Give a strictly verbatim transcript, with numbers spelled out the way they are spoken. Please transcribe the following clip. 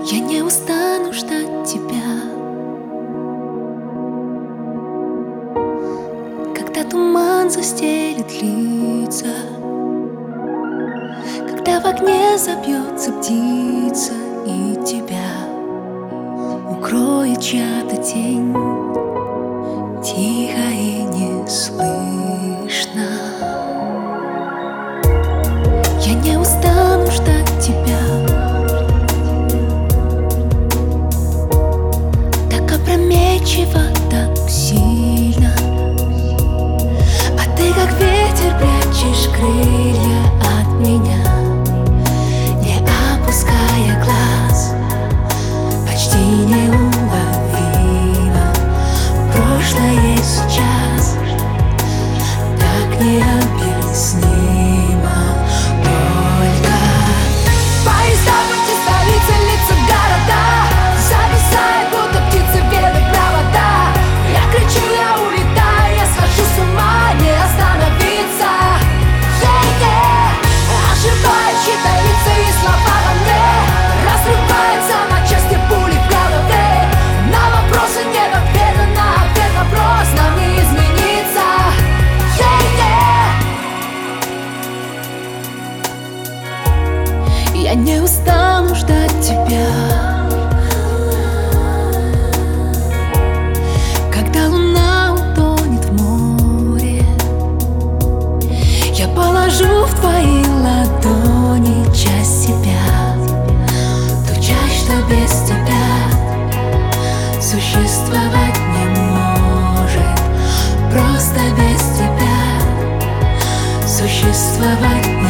Я не устану ждать тебя, когда туман застелит лица, когда в огне забьется птица и тебя укроет чья-то тень, тихо и неслышно. Я не устану ждать тебя, так опрометчиво, так сильно, а ты как ветер прячешь крылья от меня, не опуская глаз, почти неуловимо. Прошлое и сейчас так необъяснимо. Только поезда пути столицы, лица города зависают, будто птицы белые провода. Я кричу, я улетаю, я схожу с ума, не остановиться. Yeah-yeah. Оживают чьи-то лица и слова во мне, разрываются на части пули в голове. На вопросы нет ответа, на ответ вопрос нам не изменится. Yeah-yeah. Я не устану ждать тебя, когда луна утонет в море. Я положу в твои ладони часть себя, ту часть, что без тебя существовать не может. Просто без тебя существовать